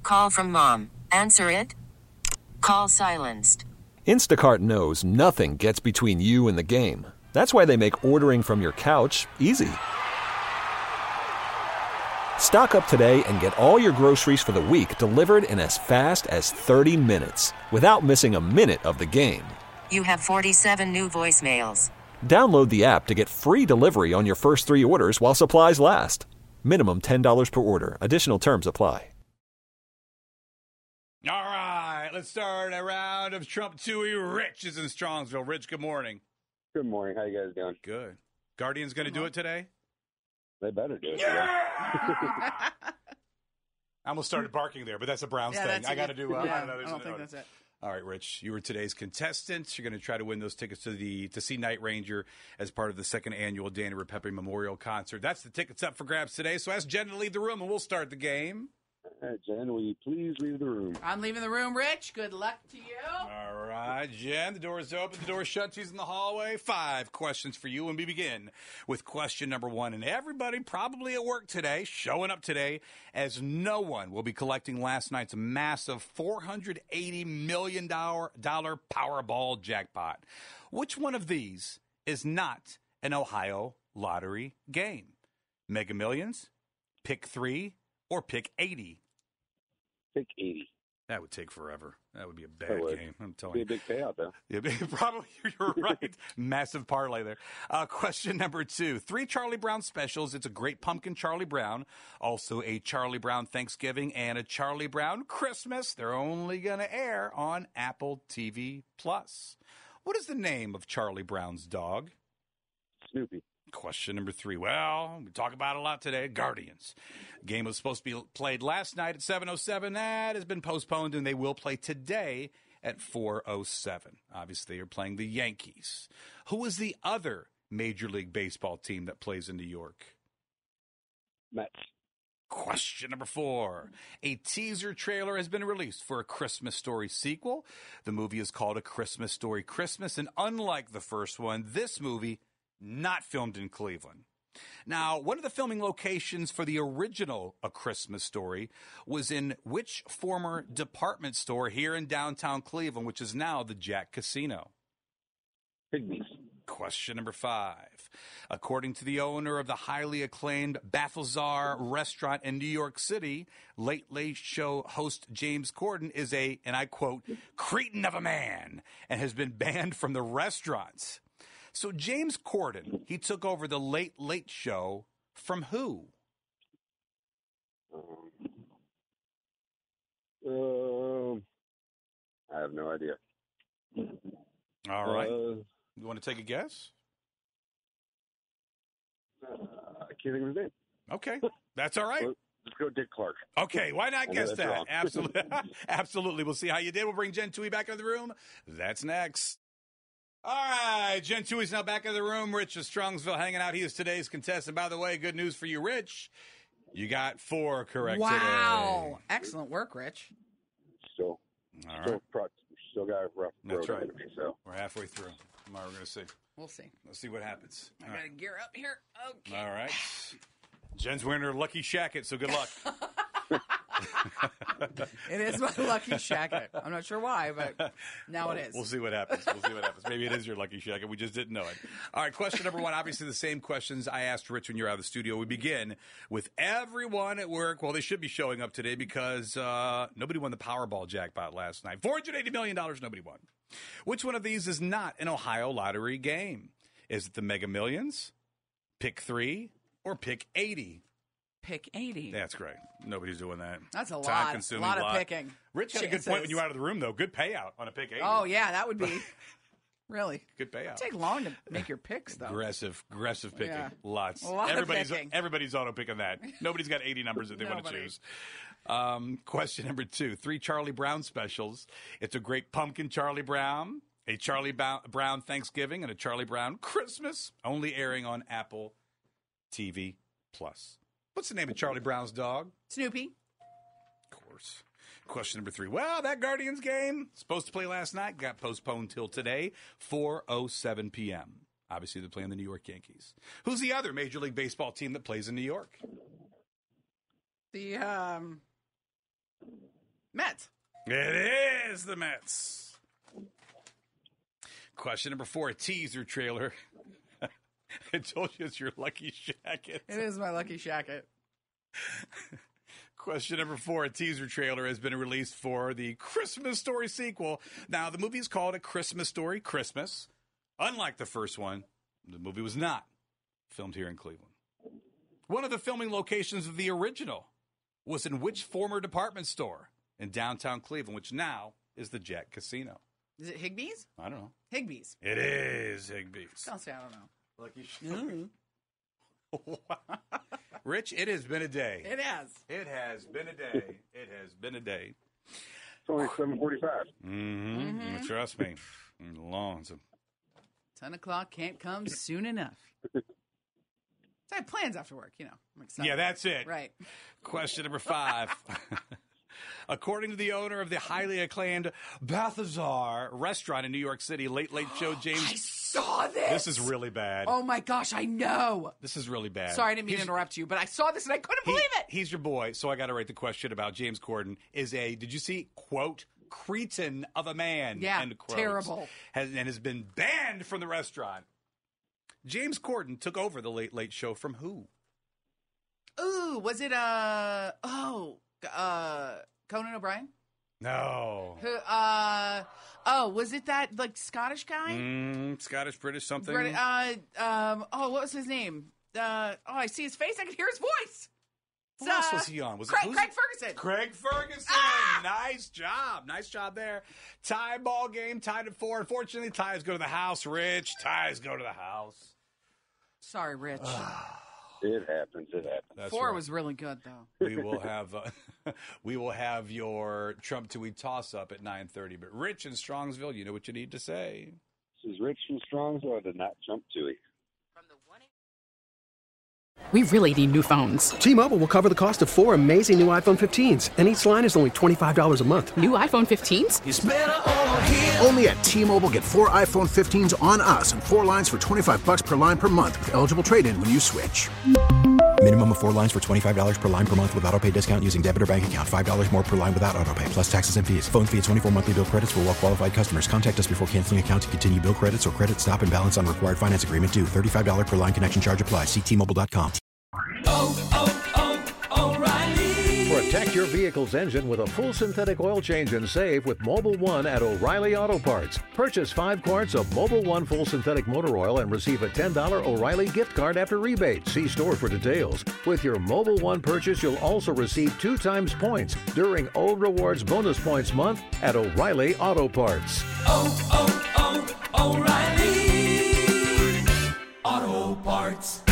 Call from mom. Answer it. Call silenced. Instacart knows nothing gets between you and the game. That's why they make ordering from your couch easy. Stock up today and get all your groceries for the week delivered in as fast as 30 minutes without missing a minute of the game. You have 47 new voicemails. Download the app to get free delivery on your first 3 orders while supplies last. Minimum $10 per order. Additional terms apply. All right, let's start a round of Trump Tui. Rich is in Strongsville. Rich, good morning. Good morning. How you guys doing? Good. Guardian's going to do it today? They better do it. Yeah! I almost started barking there, but that's a Browns thing. I got to do. I don't think that's it. All right, Rich, you were today's contestant. You're going to try to win those tickets to see Night Ranger as part of the second annual Danny Repepe Memorial Concert. That's the tickets up for grabs today. So ask Jen to leave the room, and we'll start the game. All right, Jen, will you please leave the room? I'm leaving the room, Rich. Good luck to you. All right, Jen, the door is open, the door is shut. She's in the hallway. 5 questions for you, and we begin with question number 1. And everybody probably at work today, showing up today, as no one will be collecting last night's massive $480 million Powerball jackpot. Which one of these is not an Ohio lottery game? Mega Millions, Pick 3, or Pick 80? Pick 80. That would take forever. That would be a bad game. I'm telling you. Be a big payout, though. Yeah, probably. You're right. Massive parlay there. Question number 2. 3 Charlie Brown specials. It's a Great Pumpkin Charlie Brown, also a Charlie Brown Thanksgiving, and a Charlie Brown Christmas. They're only going to air on Apple TV+. What is the name of Charlie Brown's dog? Snoopy. Question number 3. Well, we talk about it a lot today. Guardians. Game was supposed to be played last night at 7:07. That has been postponed, and they will play today at 4:07. Obviously, you're playing the Yankees. Who is the other Major League Baseball team that plays in New York? Mets. Question number 4. A teaser trailer has been released for a Christmas Story sequel. The movie is called A Christmas Story Christmas, and unlike the first one, this movie not filmed in Cleveland. Now, one of the filming locations for the original A Christmas Story was in which former department store here in downtown Cleveland, which is now the Jack Casino? Pygmies. Question number 5. According to the owner of the highly acclaimed Balthazar restaurant in New York City, Late Late Show host James Corden is a, and I quote, cretin of a man, and has been banned from the restaurants. So James Corden, he took over the Late Late Show from who? I have no idea. All right. You want to take a guess? I can't think of his name. Okay. That's all right. Let's go Dick Clark. Okay, why not guess that? Wrong. Absolutely. Absolutely. We'll see how you did. We'll bring Jen Tui back into the room. That's next. All right, Jen Tui's now back in the room. Rich of Strongsville hanging out. He is today's contestant. By the way, good news for you, Rich. You got 4 correct today. Wow. Excellent work, Rich. Still got a rough road That's right. ahead of me, so. We're halfway through. Tomorrow we're going to see. We'll see. Let's see what happens. I got to gear up here. Okay. All right. Jen's wearing her lucky shacket, so good luck. It is my lucky shacket. I'm not sure why, but now it is. We'll see what happens. Maybe it is your lucky shacket. We just didn't know it. All right, question number 1. Obviously, the same questions I asked Rich when you're out of the studio. We begin with everyone at work. Well, they should be showing up today because nobody won the Powerball jackpot last night. $480 million, nobody won. Which one of these is not an Ohio lottery game? Is it the Mega Millions, Pick 3, or Pick 80? Pick 80. That's great. Nobody's doing that. That's a lot. Time-consuming A lot of picking. Rich had a good point when you were out of the room, though. Good payout on a Pick 80. Oh, yeah, that would be really. Good payout. It'd take long to make your picks, though. Aggressive picking. Yeah. Lots. A lot of picking. Everybody's auto-picking that. Nobody's got 80 numbers that they want to choose. Question number 2. 3 Charlie Brown specials. It's a Great Pumpkin Charlie Brown, a Charlie Brown Thanksgiving, and a Charlie Brown Christmas, only airing on Apple TV+. What's the name of Charlie Brown's dog? Snoopy. Of course. Question number 3. Well, that Guardians game, supposed to play last night, got postponed till today, 4:07 p.m. Obviously, they're playing the New York Yankees. Who's the other Major League Baseball team that plays in New York? The Mets. It is the Mets. Question number 4, a teaser trailer. I told you it's your lucky shacket. It is my lucky shacket. Question number 4, a teaser trailer has been released for the Christmas Story sequel. Now, the movie is called A Christmas Story Christmas. Unlike the first one, the movie was not filmed here in Cleveland. One of the filming locations of the original was in which former department store in downtown Cleveland, which now is the Jack Casino? Is it Higbee's? I don't know. Higbee's. It is Higbee's. I'll say I don't know. Lucky Rich, it has been a day. It has. It has been a day. It has been a day. It's only 7:45. Mm-hmm. Trust me. Long. 10 o'clock can't come soon enough. So I have plans after work, I'm excited. Yeah, that's it. Right. Question number 5. According to the owner of the highly acclaimed Balthazar restaurant in New York City, Late Late Show James. I saw this. This is really bad. Oh my gosh, I know. This is really bad. Sorry, I didn't mean to interrupt you, but I saw this and I couldn't believe it. He's your boy, so I got to write the question about James Corden. Did you see, quote, cretin of a man? Yeah, end quote, terrible. Has been banned from the restaurant. James Corden took over the Late Late Show from who? Ooh, was it, Conan O'Brien? No. Was it that Scottish guy? Scottish, British, something. What was his name? I see his face. I can hear his voice. Who else was he on? Was Craig it Ferguson. Craig Ferguson. Nice job there. Tie ball game, tied at 4. Unfortunately, ties go to the house. Rich, ties go to the house. Sorry, Rich. It happens. That's 4 right. was really good, though. We will have your Trump Tui toss up at 9:30. But Rich in Strongsville, you know what you need to say. This is Rich from Strongsville. I did not jump to it. We really need new phones. T-Mobile will cover the cost of 4 amazing new iPhone 15s, and each line is only $25 a month. New iPhone 15s? It's better over here. Only at T-Mobile, get 4 iPhone 15s on us and 4 lines for $25 per line per month with eligible trade-in when you switch. Minimum of 4 lines for $25 per line per month with autopay discount using debit or bank account. $5 more per line without autopay, plus taxes and fees. Phone fee at 24 monthly bill credits for well-qualified customers. Contact us before canceling account to continue bill credits or credit stop and balance on required finance agreement due. $35 per line connection charge applies. See T-Mobile.com. O'Reilly. Protect your vehicle's engine with a full synthetic oil change and save with Mobil 1 at O'Reilly Auto Parts. Purchase 5 quarts of Mobil 1 full synthetic motor oil and receive a $10 O'Reilly gift card after rebate. See store for details. With your Mobil 1 purchase, you'll also receive 2 times points during O Rewards Bonus Points Month at O'Reilly Auto Parts. O'Reilly Auto Parts.